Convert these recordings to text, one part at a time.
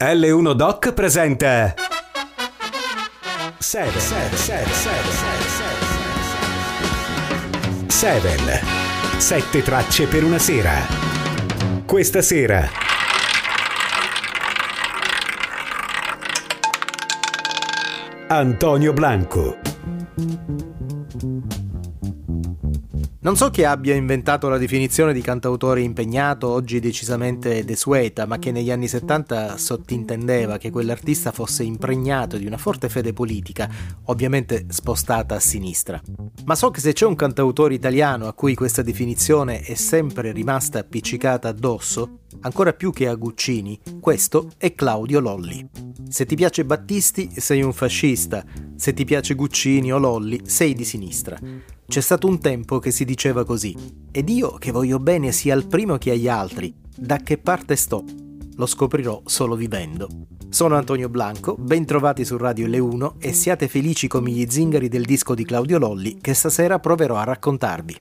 L1 Doc presenta Seven. Sette tracce per una sera. Questa sera Antonio Blanco. Non so chi abbia inventato la definizione di cantautore impegnato, oggi decisamente desueta, ma che negli anni 70 sottintendeva che quell'artista fosse impregnato di una forte fede politica, ovviamente spostata a sinistra. Ma so che se c'è un cantautore italiano a cui questa definizione è sempre rimasta appiccicata addosso, ancora più che a Guccini, questo è Claudio Lolli. Se ti piace Battisti, sei un fascista, se ti piace Guccini o Lolli, sei di sinistra. C'è stato un tempo che si diceva così. Ed io, che voglio bene sia al primo che agli altri, da che parte sto? Lo scoprirò solo vivendo. Sono Antonio Blanco, ben trovati su Radio L1 e siate felici come gli zingari del disco di Claudio Lolli che stasera proverò a raccontarvi.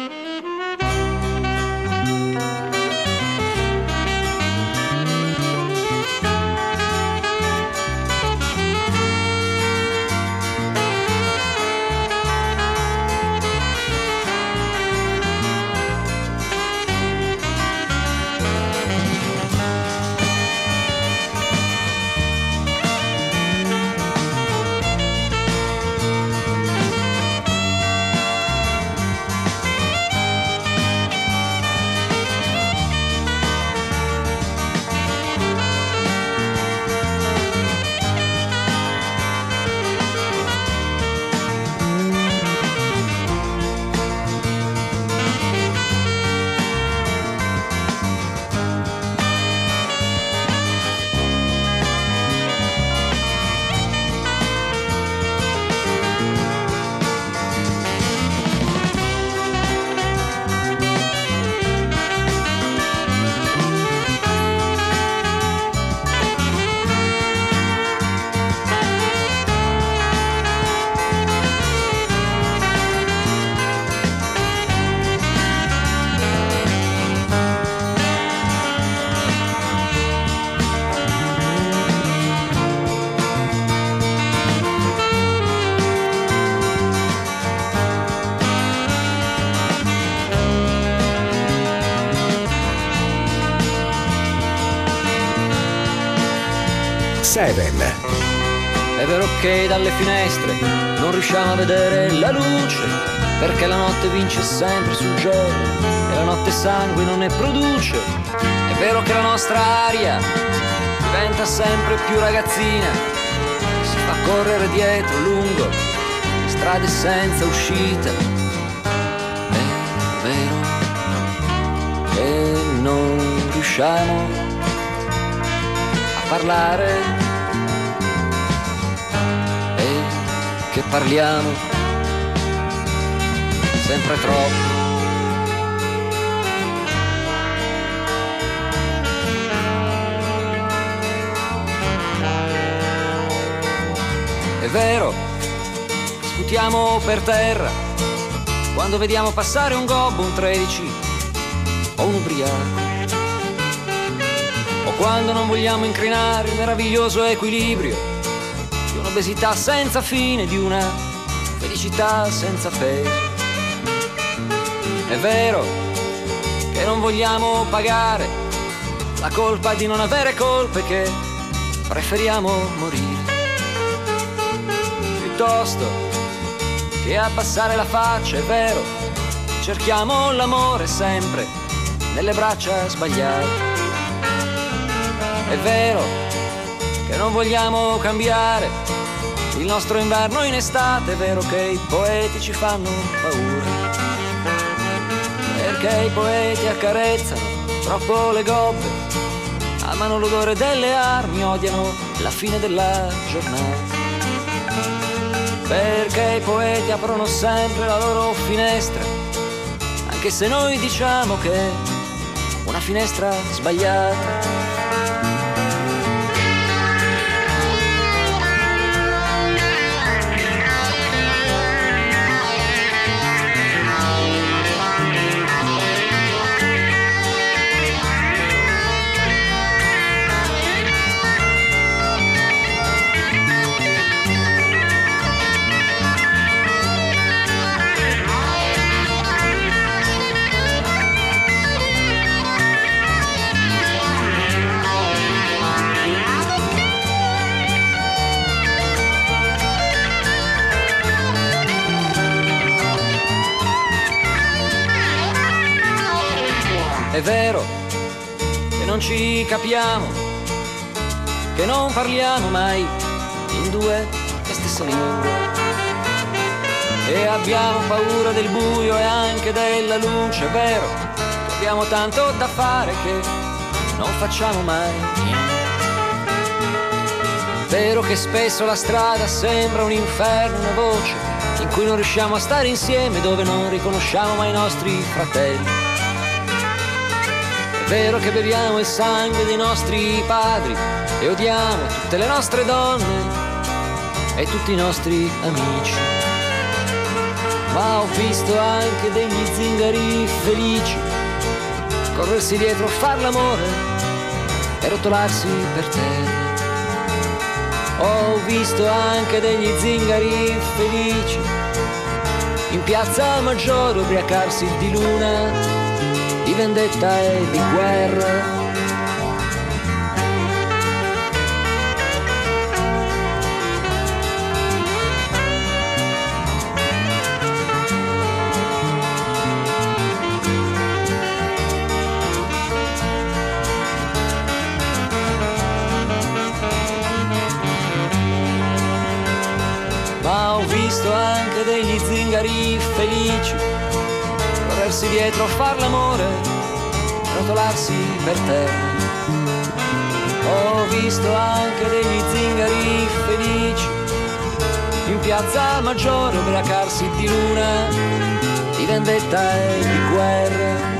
Seven. È vero che dalle finestre non riusciamo a vedere la luce, perché la notte vince sempre sul giorno e la notte sangue non ne produce. È vero che la nostra aria diventa sempre più ragazzina, si fa correre dietro lungo le strade senza uscita. È vero che non riusciamo a parlare e che parliamo sempre troppo. È vero, sputiamo per terra quando vediamo passare un gobbo, un 13 o un ubriaco, o quando non vogliamo incrinare il meraviglioso equilibrio di un'obesità senza fine, di una felicità senza peso. È vero che non vogliamo pagare la colpa di non avere colpe, che preferiamo morire piuttosto che abbassare la faccia. È vero, cerchiamo l'amore sempre nelle braccia sbagliate. È vero che non vogliamo cambiare il nostro inverno in estate. È vero che i poeti ci fanno paura, perché i poeti accarezzano troppo le gobbe, amano l'odore delle armi, odiano la fine della giornata. Perché i poeti aprono sempre la loro finestra, anche se noi diciamo che è una finestra sbagliata. È vero che non ci capiamo, che non parliamo mai in due la stessa lingua, e abbiamo paura del buio e anche della luce. È vero che abbiamo tanto da fare che non facciamo mai niente. È vero che spesso la strada sembra un inferno, una voce in cui non riusciamo a stare insieme, dove non riconosciamo mai i nostri fratelli. È vero che beviamo il sangue dei nostri padri e odiamo tutte le nostre donne e tutti i nostri amici. Ma ho visto anche degli zingari felici corrersi dietro, far l'amore e rotolarsi per terra. Ho visto anche degli zingari felici in piazza Maggiore ubriacarsi di luna, di vendetta e di guerra. Ma ho visto anche degli zingari felici corrersi dietro, far l'amore, rotolarsi per terra. Ho visto anche degli zingari felici in piazza Maggiore ubriacarsi di luna, di vendetta e di guerra.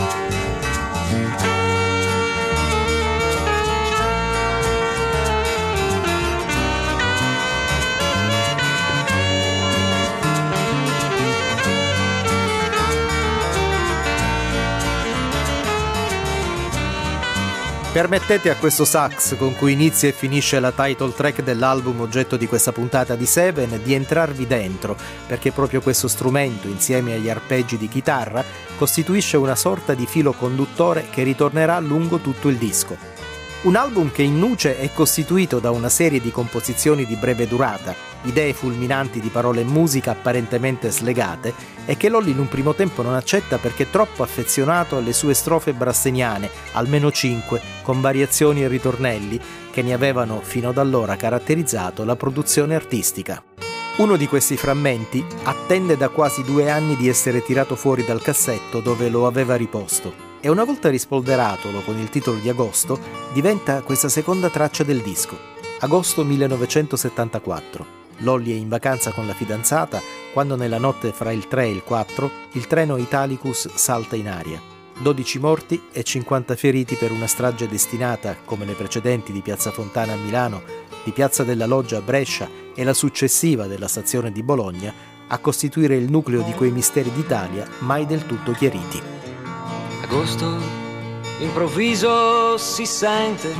Permettete a questo sax, con cui inizia e finisce la title track dell'album oggetto di questa puntata di Seven, di entrarvi dentro, perché proprio questo strumento, insieme agli arpeggi di chitarra, costituisce una sorta di filo conduttore che ritornerà lungo tutto il disco. Un album che in nuce è costituito da una serie di composizioni di breve durata, idee fulminanti di parole e musica apparentemente slegate, e che Lolli in un primo tempo non accetta perché è troppo affezionato alle sue strofe brasseniane, almeno 5, con variazioni e ritornelli, che ne avevano fino ad allora caratterizzato la produzione artistica. Uno di questi frammenti attende da quasi 2 anni di essere tirato fuori dal cassetto dove lo aveva riposto, e una volta rispolveratolo con il titolo di Agosto, diventa questa seconda traccia del disco. Agosto 1974. Lolli è in vacanza con la fidanzata quando nella notte fra il 3 e il 4 il treno Italicus salta in aria. 12 morti e 50 feriti per una strage destinata, come le precedenti di Piazza Fontana a Milano, di Piazza della Loggia a Brescia e la successiva della stazione di Bologna, a costituire il nucleo di quei misteri d'Italia mai del tutto chiariti. Agosto, improvviso si sente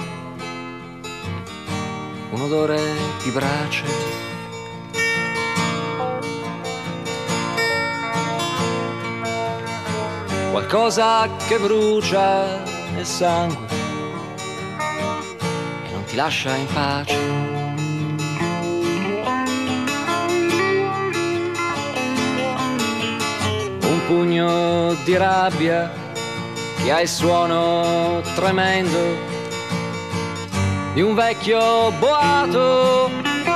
un odore di brace, qualcosa che brucia nel sangue e non ti lascia in pace. Un pugno di rabbia che ha il suono tremendo di un vecchio boato.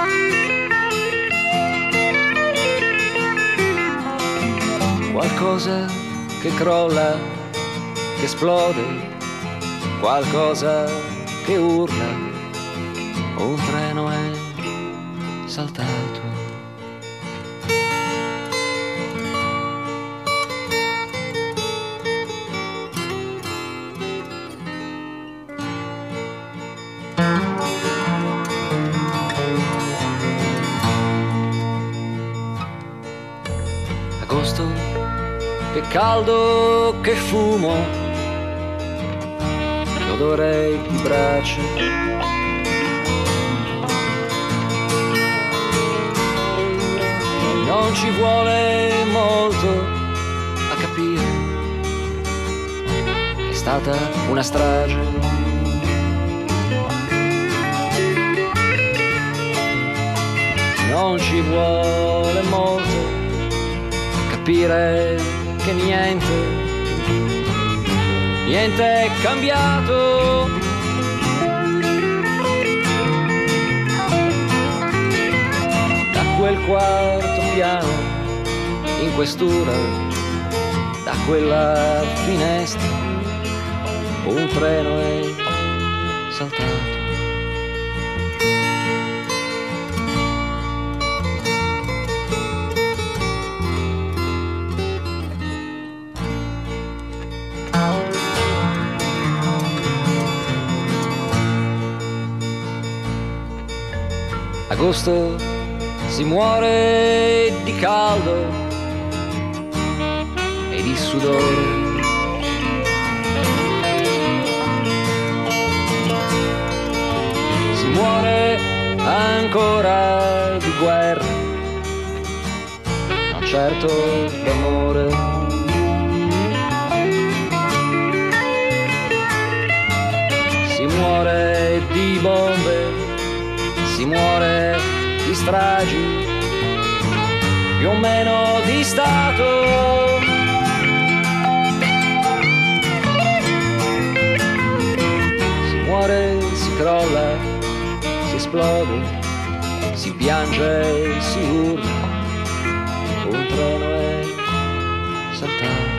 Qualcosa che crolla, che esplode, qualcosa che urla, un treno è saltato. Agosto, che caldo, che fumo, l'odore di brace. Non ci vuole molto a capire che è stata una strage. Non ci vuole molto niente è cambiato. Da quel quarto piano in questura, da quella finestra, un treno è saltato. Agosto si muore di caldo e di sudore. Si muore ancora di guerra, non certo d'amore. Si muore di bombe, si muore di stragi, più o meno di Stato. Si muore, si crolla, si esplode, si piange, si urla, un treno è saltato.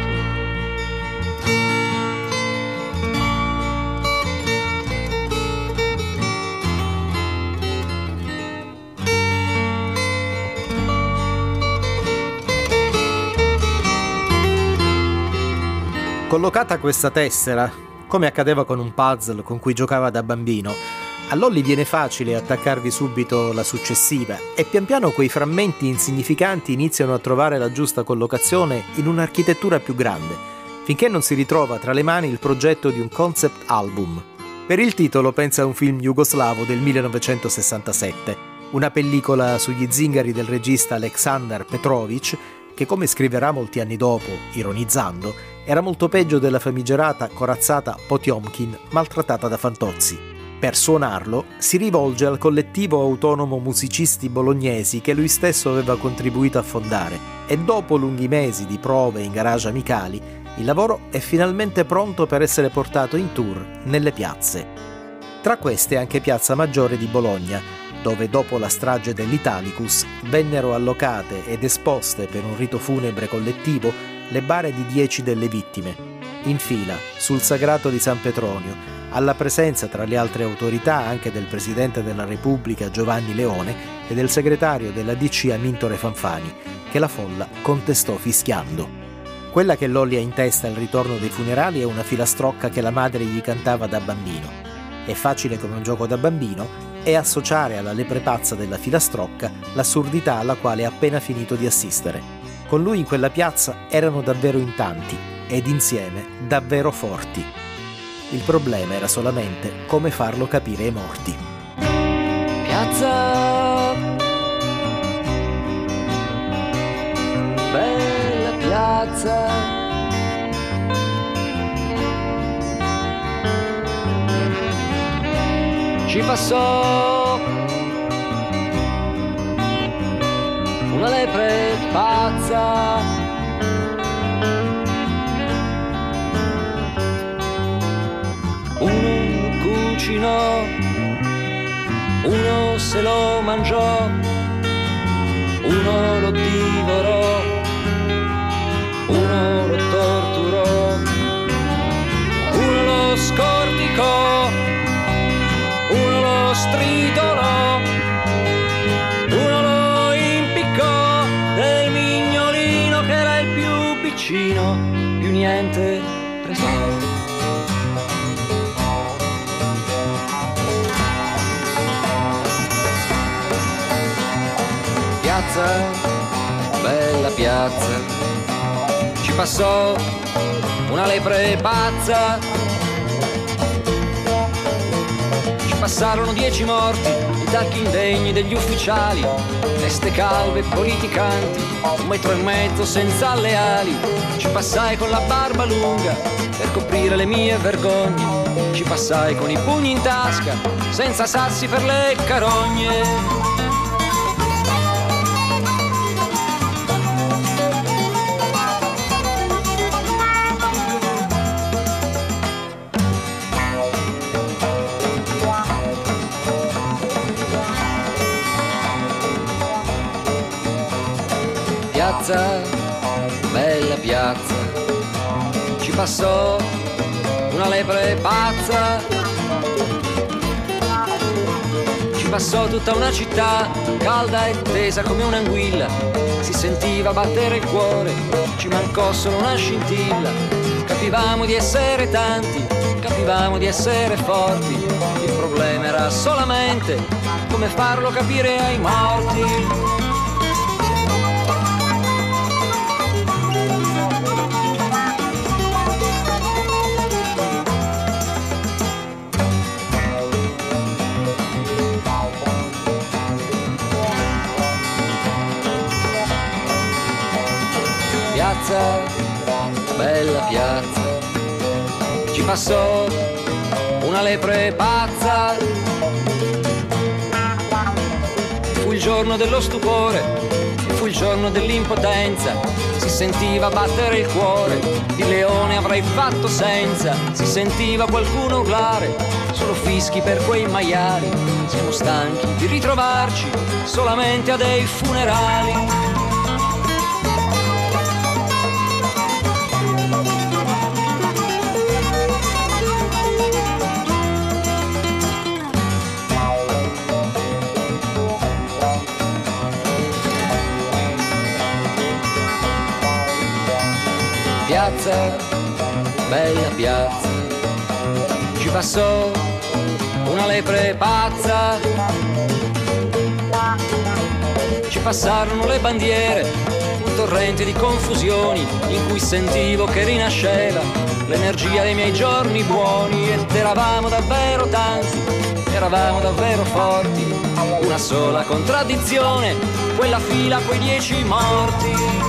Collocata questa tessera, come accadeva con un puzzle con cui giocava da bambino, a Lolli viene facile attaccarvi subito la successiva e pian piano quei frammenti insignificanti iniziano a trovare la giusta collocazione in un'architettura più grande, finché non si ritrova tra le mani il progetto di un concept album. Per il titolo pensa a un film jugoslavo del 1967, una pellicola sugli zingari del regista Aleksandar Petrović, che come scriverà molti anni dopo, ironizzando, era molto peggio della famigerata corazzata Potiomkin maltrattata da Fantozzi. Per suonarlo si rivolge al collettivo autonomo musicisti bolognesi che lui stesso aveva contribuito a fondare e dopo lunghi mesi di prove in garage amicali, il lavoro è finalmente pronto per essere portato in tour nelle piazze. Tra queste anche Piazza Maggiore di Bologna, dove dopo la strage dell'Italicus vennero allocate ed esposte per un rito funebre collettivo le bare di 10 delle vittime, in fila sul sagrato di San Petronio, alla presenza tra le altre autorità anche del Presidente della Repubblica Giovanni Leone e del segretario della DC Amintore Fanfani, che la folla contestò fischiando. Quella che Lolli ha in testa al ritorno dei funerali è una filastrocca che la madre gli cantava da bambino. È facile come un gioco da bambino e associare alla lepre pazza della filastrocca l'assurdità alla quale ha appena finito di assistere. Con lui in quella piazza erano davvero in tanti ed insieme davvero forti. Il problema era solamente come farlo capire ai morti. Piazza, bella piazza, ci passò una lepre pazza, uno cucinò, uno se lo mangiò, uno lo divorò, uno lo torturò, uno lo scorticò, uno lo stritolò, uno lo impiccò del mignolino che era il più piccino, più niente prestò. Piazza, bella piazza, ci passò una lepre pazza. Ci passarono 10 morti, i tacchi indegni degli ufficiali, teste calve politicanti, 1,5 metri senza alle ali. Ci passai con la barba lunga per coprire le mie vergogne, ci passai con i pugni in tasca, senza sassi per le carogne. Piazza, bella piazza, ci passò una lepre pazza, ci passò tutta una città, calda e tesa come un'anguilla, si sentiva battere il cuore, ci mancò solo una scintilla, capivamo di essere tanti, capivamo di essere forti, il problema era solamente come farlo capire ai morti. Piazza, bella piazza, ci passò una lepre pazza. Fu il giorno dello stupore, fu il giorno dell'impotenza, si sentiva battere il cuore, il leone avrei fatto senza, si sentiva qualcuno urlare, solo fischi per quei maiali, siamo stanchi di ritrovarci solamente a dei funerali. Piazza, bella piazza, ci passò una lepre pazza, ci passarono le bandiere, un torrente di confusioni in cui sentivo che rinasceva l'energia dei miei giorni buoni ed eravamo davvero tanti, eravamo davvero forti, una sola contraddizione, quella fila, quei 10 morti.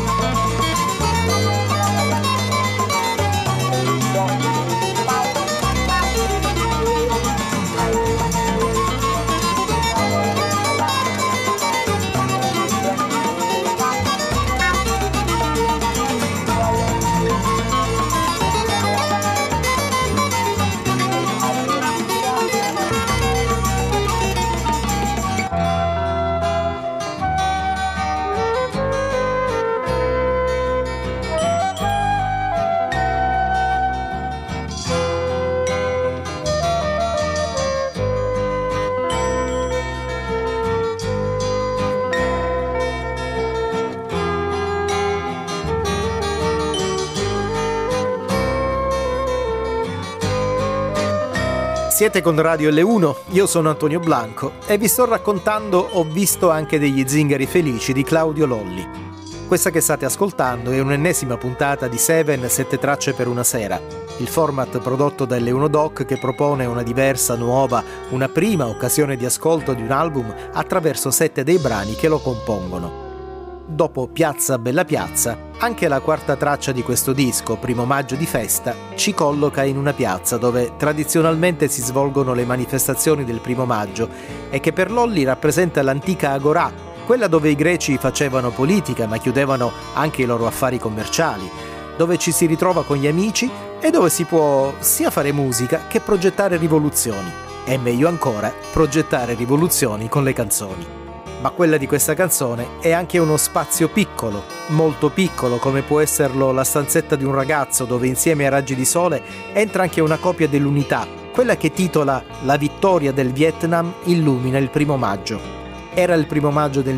Siete con Radio L1, io sono Antonio Blanco e vi sto raccontando Ho visto anche degli zingari felici di Claudio Lolli. Questa che state ascoltando è un'ennesima puntata di Seven, 7 tracce per una sera, il format prodotto da L1 Doc che propone una diversa, nuova, una prima occasione di ascolto di un album attraverso 7 dei brani che lo compongono. Dopo Piazza Bella Piazza, anche la quarta traccia di questo disco, Primo Maggio di Festa, ci colloca in una piazza dove tradizionalmente si svolgono le manifestazioni del Primo Maggio e che per Lolli rappresenta l'antica Agorà, quella dove i greci facevano politica ma chiudevano anche i loro affari commerciali, dove ci si ritrova con gli amici e dove si può sia fare musica che progettare rivoluzioni. E meglio ancora, progettare rivoluzioni con le canzoni. Ma quella di questa canzone è anche uno spazio piccolo, molto piccolo, come può esserlo la stanzetta di un ragazzo dove insieme ai raggi di sole entra anche una copia dell'Unità, quella che titola La vittoria del Vietnam illumina il primo maggio. Era il primo maggio del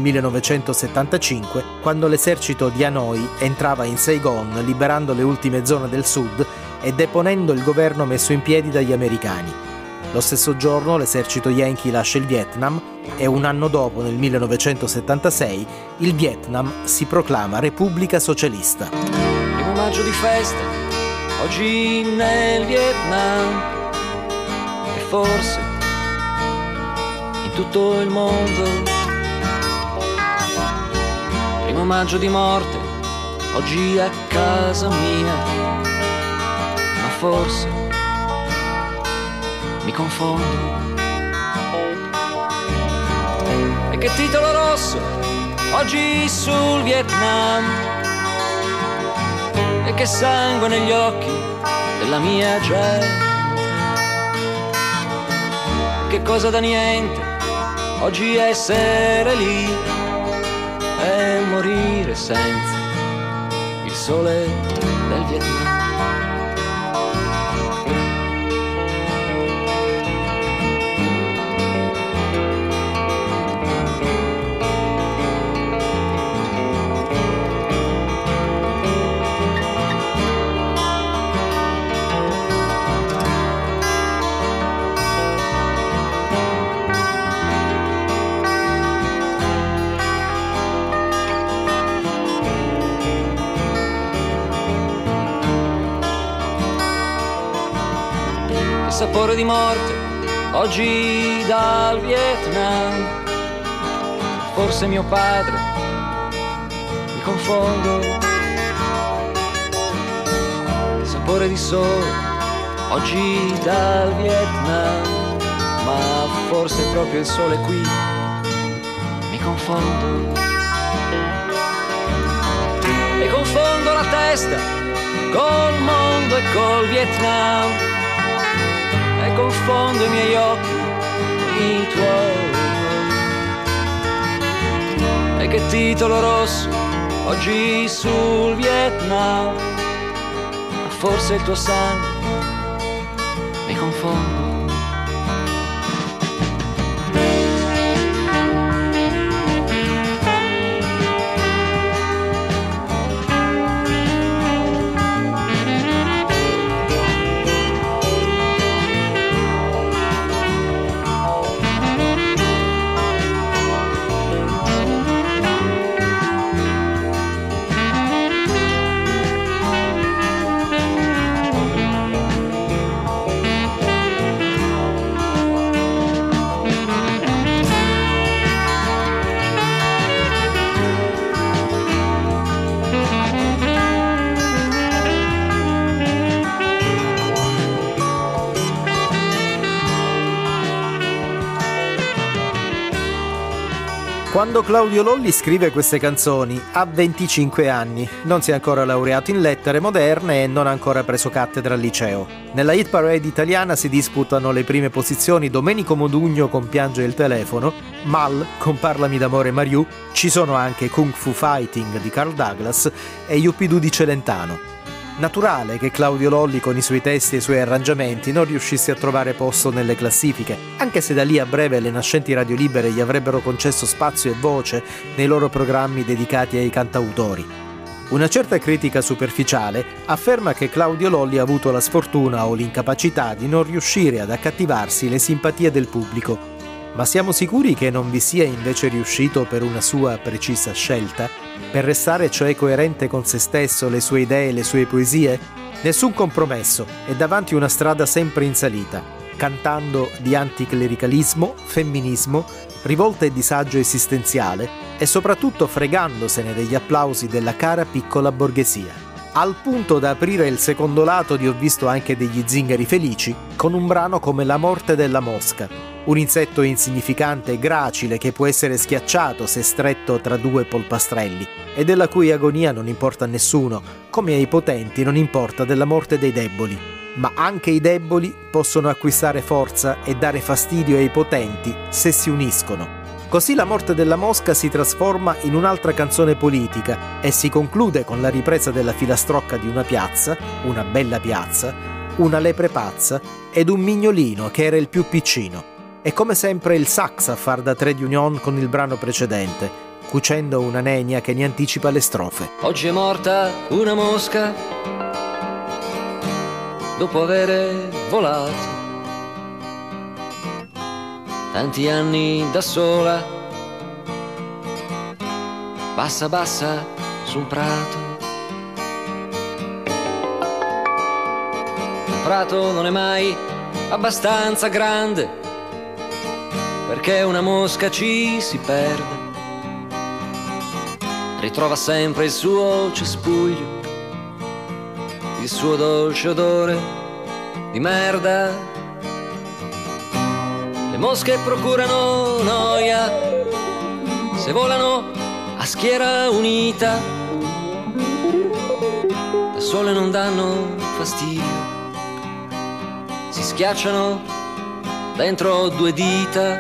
1975, quando l'esercito di Hanoi entrava in Saigon liberando le ultime zone del sud e deponendo il governo messo in piedi dagli americani. Lo stesso giorno l'esercito Yankee lascia il Vietnam e un anno dopo, nel 1976, il Vietnam si proclama Repubblica Socialista. Primo maggio di festa, oggi nel Vietnam e forse in tutto il mondo. Primo maggio di morte, oggi a casa mia, ma forse mi confondo. E che titolo rosso oggi sul Vietnam, e che sangue negli occhi della mia gente, che cosa da niente oggi essere lì e morire senza sole del Vietnam. Sapore di morte, oggi dal Vietnam. Forse mio padre, mi confondo. Sapore di sole, oggi dal Vietnam. Ma forse è proprio il sole qui, mi confondo. E confondo la testa col mondo e col Vietnam. E confondo i miei occhi, i tuoi. E che titolo rosso oggi sul Vietnam. Forse il tuo sangue, mi confondo. Quando Claudio Lolli scrive queste canzoni ha 25 anni, non si è ancora laureato in lettere moderne e non ha ancora preso cattedra al liceo. Nella hit parade italiana si disputano le prime posizioni Domenico Modugno con Piange il telefono, Mal con Parlami d'amore Mariù, ci sono anche Kung Fu Fighting di Carl Douglas e Yuppidoo di Celentano. Naturale che Claudio Lolli con i suoi testi e i suoi arrangiamenti non riuscisse a trovare posto nelle classifiche, anche se da lì a breve le nascenti radio libere gli avrebbero concesso spazio e voce nei loro programmi dedicati ai cantautori. Una certa critica superficiale afferma che Claudio Lolli ha avuto la sfortuna o l'incapacità di non riuscire ad accattivarsi le simpatie del pubblico. Ma siamo sicuri che non vi sia invece riuscito per una sua precisa scelta? Per restare cioè coerente con se stesso, le sue idee e le sue poesie? Nessun compromesso e davanti una strada sempre in salita, cantando di anticlericalismo, femminismo, rivolta e disagio esistenziale e soprattutto fregandosene degli applausi della cara piccola borghesia. Al punto da aprire il secondo lato di Ho visto anche degli zingari felici con un brano come La morte della mosca, un insetto insignificante e gracile che può essere schiacciato se stretto tra due polpastrelli e della cui agonia non importa a nessuno, come ai potenti non importa della morte dei deboli. Ma anche i deboli possono acquistare forza e dare fastidio ai potenti se si uniscono. Così La morte della mosca si trasforma in un'altra canzone politica e si conclude con la ripresa della filastrocca di una piazza, una bella piazza, una lepre pazza ed un mignolino che era il più piccino. E come sempre il sax a far da trade union con il brano precedente, cucendo una nenia che ne anticipa le strofe. Oggi è morta una mosca dopo avere volato tanti anni da sola, bassa bassa su un prato. Un prato non è mai abbastanza grande, perché una mosca ci si perde, ritrova sempre il suo cespuglio, il suo dolce odore di merda. Le mosche procurano noia se volano a schiera unita, da sole non danno fastidio, si schiacciano dentro due dita.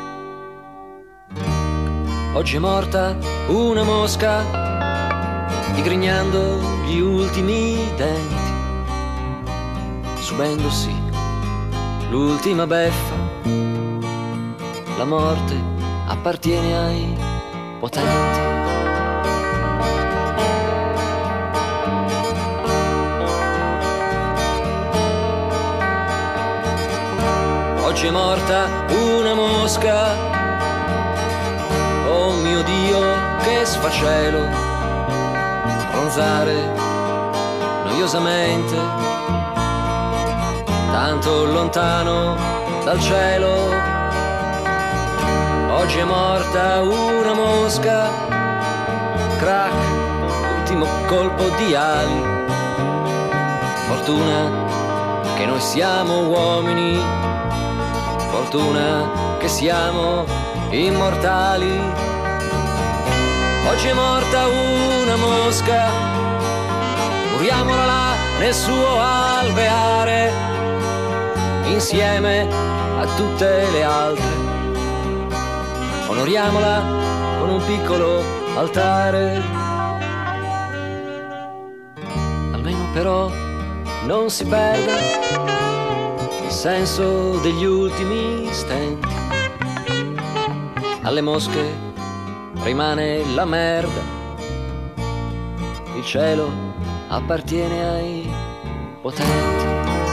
Oggi è morta una mosca digrignando gli ultimi denti, subendosi l'ultima beffa. La morte appartiene ai potenti. Oggi è morta una mosca, oh mio Dio che sfacelo, bronzare noiosamente, tanto lontano dal cielo. Oggi è morta una mosca, crack, ultimo colpo di ali. Fortuna che noi siamo uomini, fortuna che siamo immortali. Oggi è morta una mosca, muriamola là nel suo alveare, insieme a tutte le altre. Onoriamola con un piccolo altare. Almeno però non si perda il senso degli ultimi stenti. Alle mosche rimane la merda, il cielo appartiene ai potenti.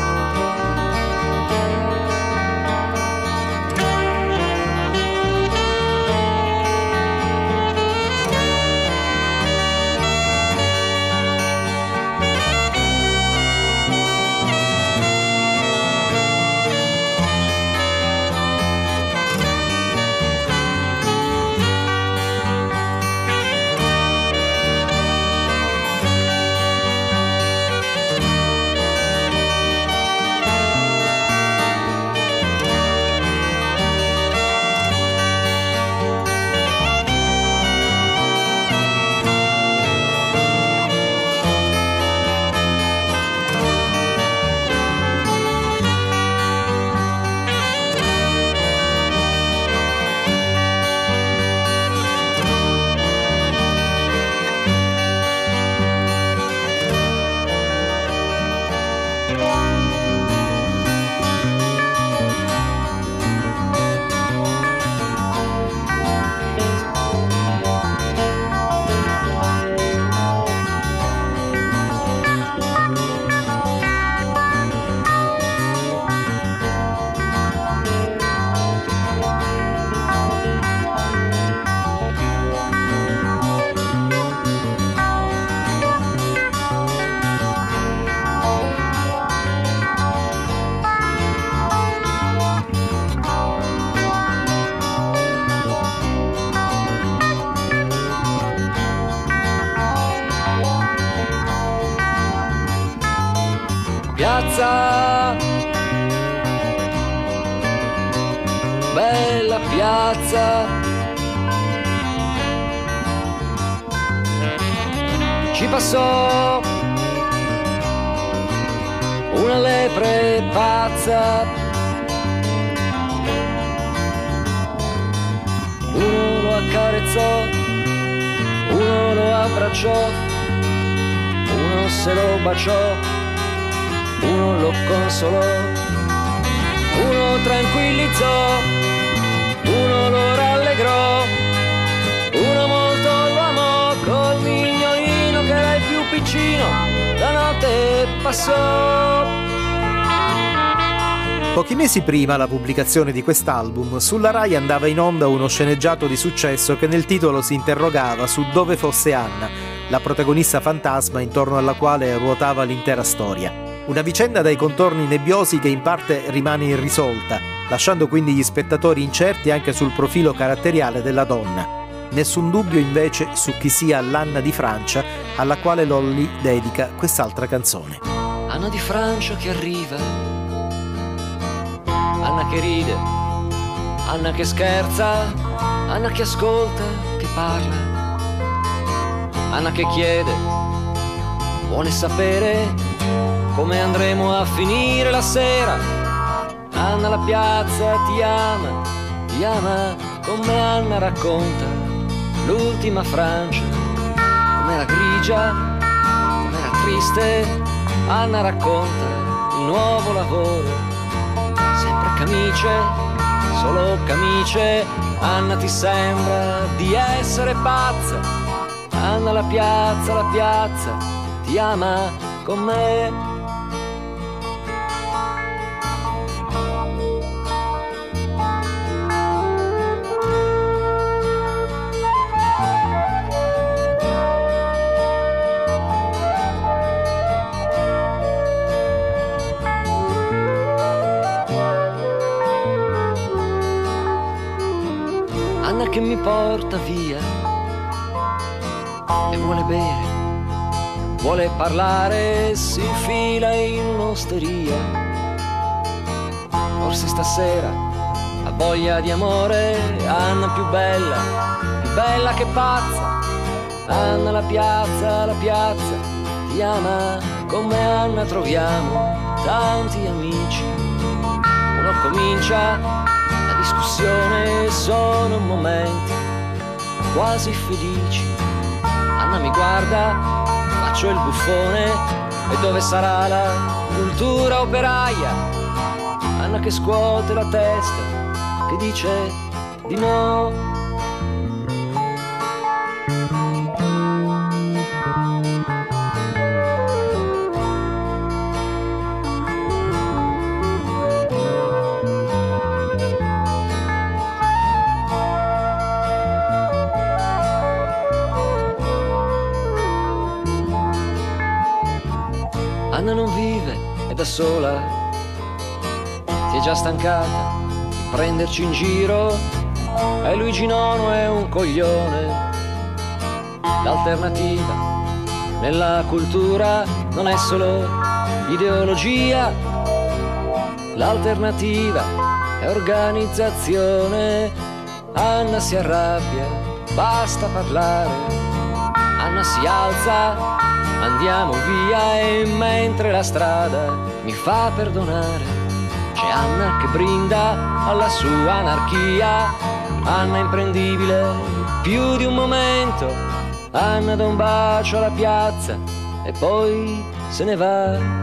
Piazza, bella piazza, ci passò una lepre pazza, uno lo accarezzò, uno lo abbracciò, uno se lo baciò, uno lo consolò, uno tranquillizzò, uno lo rallegrò, uno molto lo amò col mignolino che era il più piccino, la notte passò. Pochi mesi prima la pubblicazione di quest'album, sulla Rai andava in onda uno sceneggiato di successo che nel titolo si interrogava su dove fosse Anna, la protagonista fantasma intorno alla quale ruotava l'intera storia. Una vicenda dai contorni nebbiosi che in parte rimane irrisolta, lasciando quindi gli spettatori incerti anche sul profilo caratteriale della donna. Nessun dubbio invece su chi sia l'Anna di Francia, alla quale Lolli dedica quest'altra canzone. Anna di Francia che arriva, Anna che ride, Anna che scherza, Anna che ascolta, che parla, Anna che chiede, vuole sapere come andremo a finire la sera. Anna la piazza ti ama come Anna racconta l'ultima Francia, com'era grigia già, com'era triste, Anna racconta il nuovo lavoro. Sempre camicie, solo camicie. Anna, ti sembra di essere pazza? Anna, la piazza ti ama con me. Anna che mi porta via e vuole bere, vuole parlare, si infila in un'osteria. Forse stasera ha voglia di amore. Anna più bella che pazza. Anna, la piazza ti ama. Come Anna troviamo tanti amici. Uno comincia discussione, sono momenti quasi felici. Anna mi guarda, faccio il buffone, e dove sarà la cultura operaia? Anna che scuote la testa, che dice di no. Anna non vive, è da sola, si è già stancata di prenderci in giro, e Luigi Nono è un coglione. L'alternativa nella cultura non è solo ideologia, l'alternativa è organizzazione. Anna si arrabbia, basta parlare. Anna si alza, andiamo via, e mentre la strada mi fa perdonare, c'è Anna che brinda alla sua anarchia. Anna imprendibile più di un momento. Anna dà un bacio alla piazza e poi se ne va.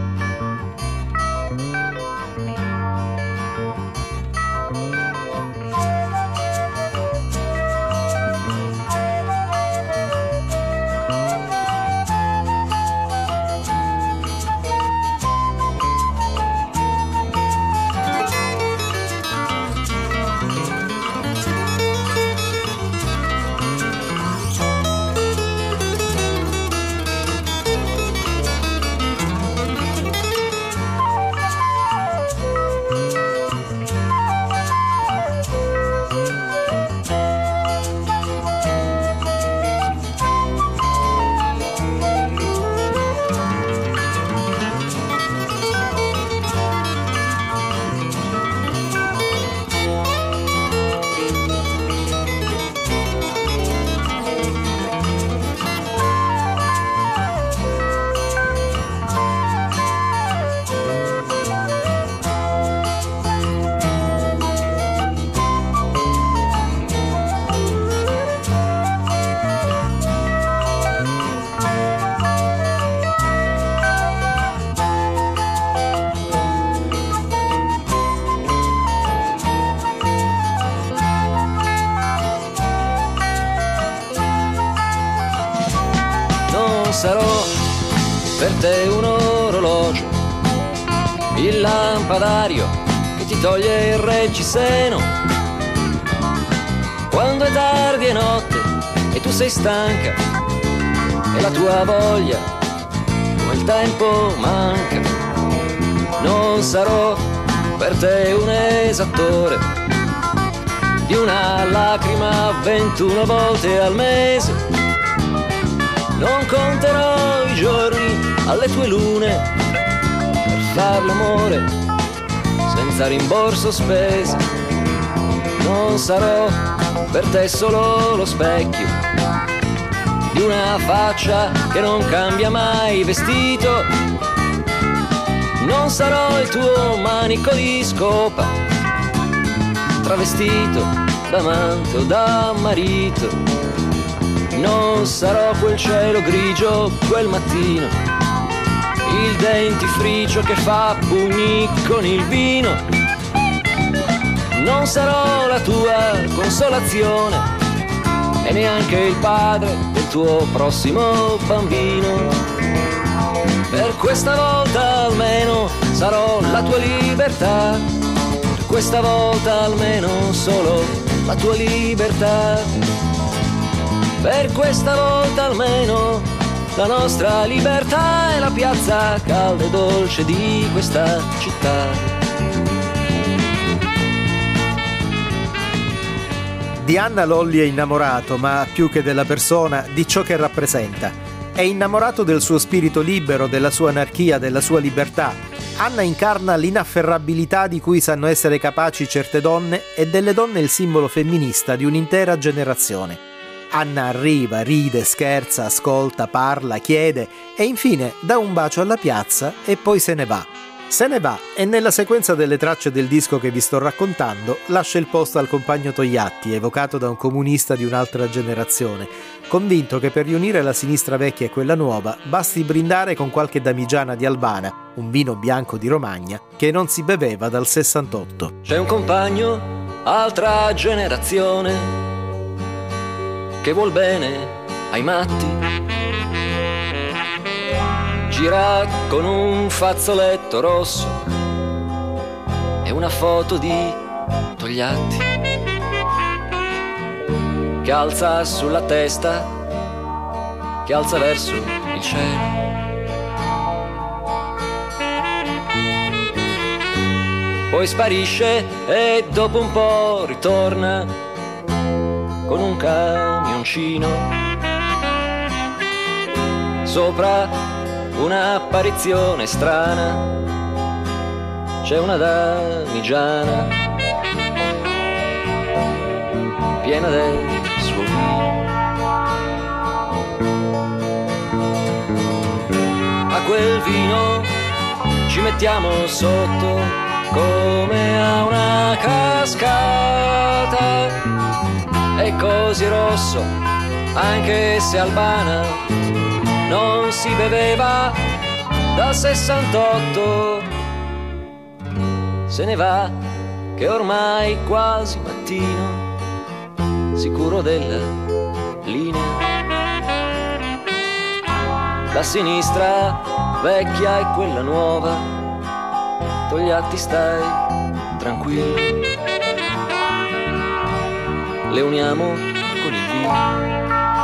Sarò per te un orologio, il lampadario che ti toglie il reggiseno. Quando è tardi e notte e tu sei stanca e la tua voglia come il tempo manca. Non sarò per te un esattore di una lacrima 21 volte al mese. Non conterò i giorni alle tue lune per far l'amore senza rimborso spese. Non sarò per te solo lo specchio di una faccia che non cambia mai vestito. Non sarò il tuo manico di scopa travestito da amante o da marito. Non sarò quel cielo grigio quel mattino, il dentifricio che fa pugni con il vino. Non sarò la tua consolazione e neanche il padre del tuo prossimo bambino. Per questa volta almeno sarò la tua libertà, per questa volta almeno solo la tua libertà, per questa volta almeno la nostra libertà è la piazza calda e dolce di questa città. Di Anna Lolli è innamorato, ma più che della persona, di ciò che rappresenta. È innamorato del suo spirito libero, della sua anarchia, della sua libertà. Anna incarna l'inafferrabilità di cui sanno essere capaci certe donne e delle donne il simbolo femminista di un'intera generazione. Anna arriva, ride, scherza, ascolta, parla, chiede e infine dà un bacio alla piazza e poi se ne va. Se ne va e nella sequenza delle tracce del disco che vi sto raccontando lascia il posto al compagno Togliatti, evocato da un comunista di un'altra generazione, convinto che per riunire la sinistra vecchia e quella nuova basti brindare con qualche damigiana di Albana, un vino bianco di Romagna, che non si beveva dal 68. C'è un compagno, altra generazione, che vuol bene ai matti. Gira con un fazzoletto rosso e una foto di Togliatti che alza sulla testa, che alza verso il cielo. Poi sparisce e dopo un po' ritorna con un camioncino sopra un'apparizione strana, c'è una damigiana piena del suo vino. A quel vino ci mettiamo sotto come a una cascata, è così rosso anche se Albana non si beveva dal 68. Se ne va che ormai quasi mattino, sicuro della linea. La sinistra vecchia e quella nuova, Togliatti stai tranquillo, le uniamo con il vino.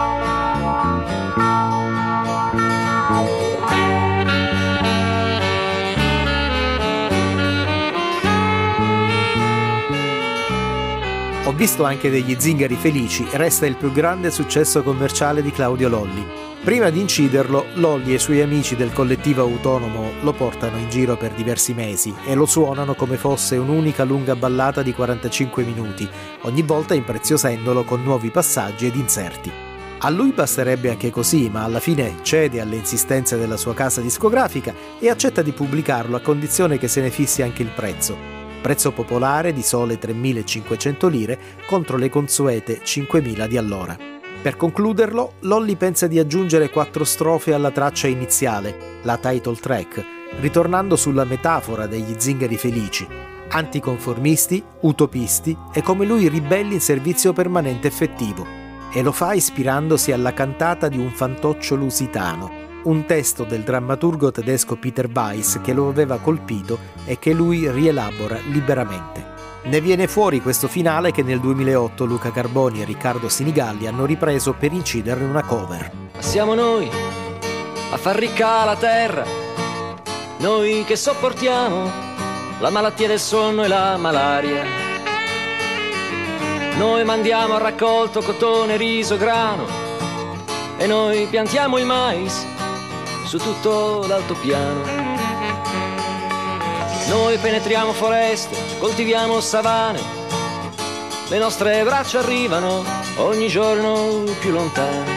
Ho visto anche degli zingari felici, resta il più grande successo commerciale di Claudio Lolli. Prima di inciderlo, Lolli e i suoi amici del collettivo autonomo lo portano in giro per diversi mesi e lo suonano come fosse un'unica lunga ballata di 45 minuti, ogni volta impreziosendolo con nuovi passaggi ed inserti. A lui basterebbe anche così, ma alla fine cede alle insistenze della sua casa discografica e accetta di pubblicarlo a condizione che se ne fissi anche il prezzo popolare di sole 3.500 lire contro le consuete 5.000 di allora. Per concluderlo, Lolli pensa di aggiungere 4 strofe alla traccia iniziale, la title track, ritornando sulla metafora degli zingari felici, anticonformisti, utopisti e come lui ribelli in servizio permanente effettivo, e lo fa ispirandosi alla cantata di un fantoccio lusitano, un testo del drammaturgo tedesco Peter Weiss che lo aveva colpito e che lui rielabora liberamente. Ne viene fuori questo finale che nel 2008 Luca Carboni e Riccardo Sinigalli hanno ripreso per inciderne una cover. Ma siamo noi a far ricca la terra, noi che sopportiamo la malattia del sonno e la malaria. Noi mandiamo al raccolto cotone, riso, grano e noi piantiamo il mais su tutto l'altopiano. Noi penetriamo foreste, coltiviamo savane, le nostre braccia arrivano ogni giorno più lontane.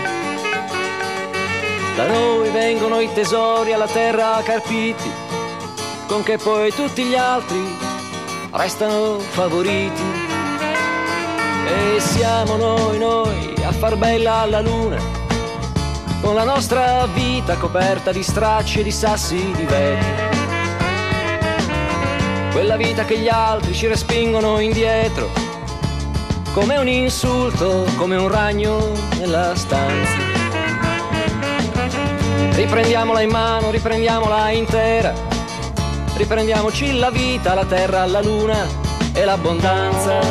Da noi vengono i tesori alla terra carpiti, con che poi tutti gli altri restano favoriti. E siamo noi a far bella alla luna, con la nostra vita coperta di stracci e di sassi di vetro. Quella vita che gli altri ci respingono indietro, come un insulto, come un ragno nella stanza. Riprendiamola in mano, riprendiamola intera, riprendiamoci la vita, la terra, la luna e l'abbondanza.